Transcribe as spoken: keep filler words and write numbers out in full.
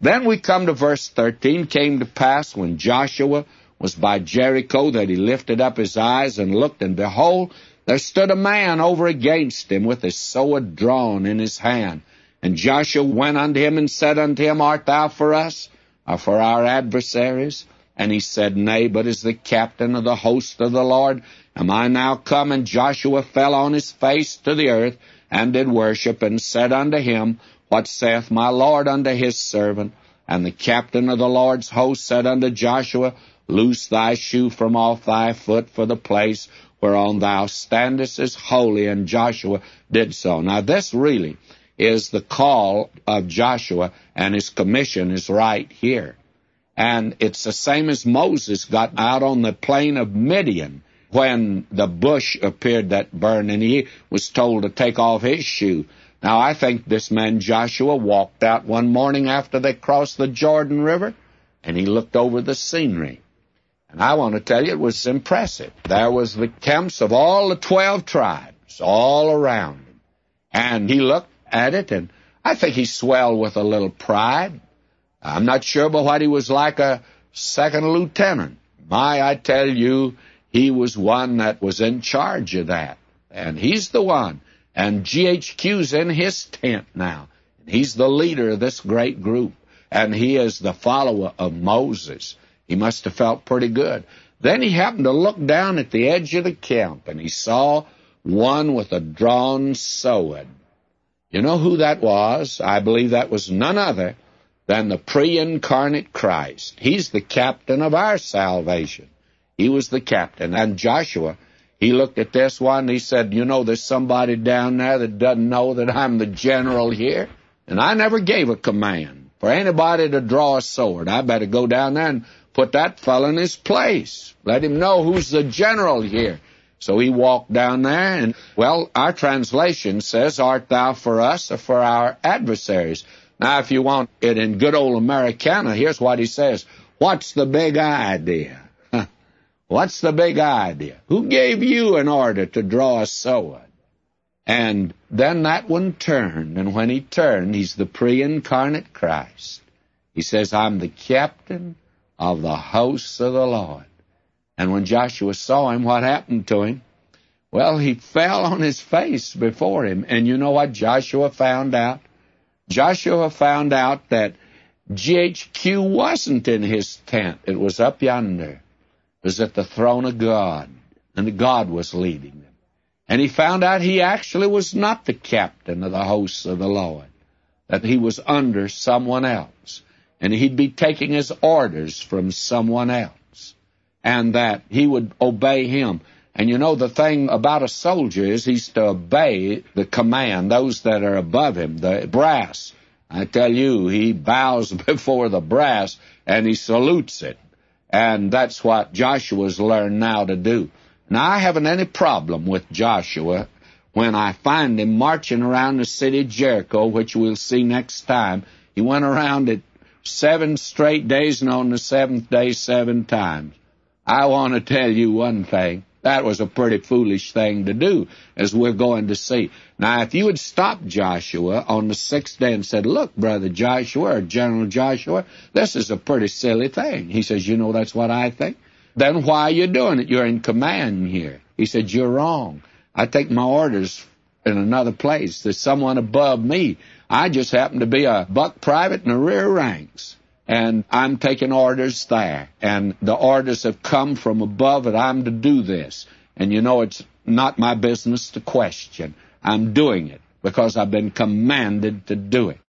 Then we come to verse thirteen. Came to pass when Joshua was by Jericho that he lifted up his eyes and looked, and behold, there stood a man over against him with his sword drawn in his hand. And Joshua went unto him and said unto him, Art thou for us, or for our adversaries? And he said, Nay, but as the captain of the host of the Lord am I now come. And Joshua fell on his face to the earth, and did worship, and said unto him, What saith my Lord unto his servant? And the captain of the Lord's host said unto Joshua, Loose thy shoe from off thy foot, for the place whereon thou standest is holy. And Joshua did so. Now this really is the call of Joshua, and his commission is right here. And it's the same as Moses got out on the plain of Midian when the bush appeared that burned, and he was told to take off his shoe. Now I think this man Joshua walked out one morning after they crossed the Jordan River, and he looked over the scenery. And I want to tell you, it was impressive. There was the camps of all the twelve tribes all around him. And he looked at it, and I think he swelled with a little pride. I'm not sure but what he was like a second lieutenant. My, I tell you, he was one that was in charge of that. And he's the one. And G H Q's in his tent now. And he's the leader of this great group. And he is the follower of Moses. He must have felt pretty good. Then he happened to look down at the edge of the camp, and he saw one with a drawn sword. You know who that was? I believe that was none other than the pre-incarnate Christ. He's the captain of our salvation. He was the captain. And Joshua, he looked at this one, and he said, You know, there's somebody down there that doesn't know that I'm the general here. And I never gave a command for anybody to draw a sword. I better go down there and put that fellow in his place. Let him know who's the general here. So he walked down there, and, well, our translation says, Art thou for us or for our adversaries? Now, if you want it in good old Americana, here's what he says. What's the big idea? What's the big idea? Who gave you an order to draw a sword? And then that one turned, and when he turned, he's the pre-incarnate Christ. He says, I'm the captain of the hosts of the Lord. And when Joshua saw him, what happened to him? Well, he fell on his face before him. And you know what Joshua found out? Joshua found out that G H Q wasn't in his tent. It was up yonder. It was at the throne of God, and God was leading them. And he found out he actually was not the captain of the hosts of the Lord, that he was under someone else, and he'd be taking his orders from someone else, and that he would obey him. And you know, the thing about a soldier is he's to obey the command, those that are above him, the brass. I tell you, he bows before the brass, and he salutes it. And that's what Joshua's learned now to do. Now, I haven't any problem with Joshua when I find him marching around the city of Jericho, which we'll see next time. He went around it seven straight days, and on the seventh day, seven times. I want to tell you one thing. That was a pretty foolish thing to do, as we're going to see. Now, if you had stopped Joshua on the sixth day and said, Look, Brother Joshua, or General Joshua, this is a pretty silly thing. He says, You know, that's what I think. Then why are you doing it? You're in command here. He said, You're wrong. I take my orders in another place. There's someone above me. I just happen to be a buck private in the rear ranks. And I'm taking orders there. And the orders have come from above that I'm to do this. And you know, it's not my business to question. I'm doing it because I've been commanded to do it.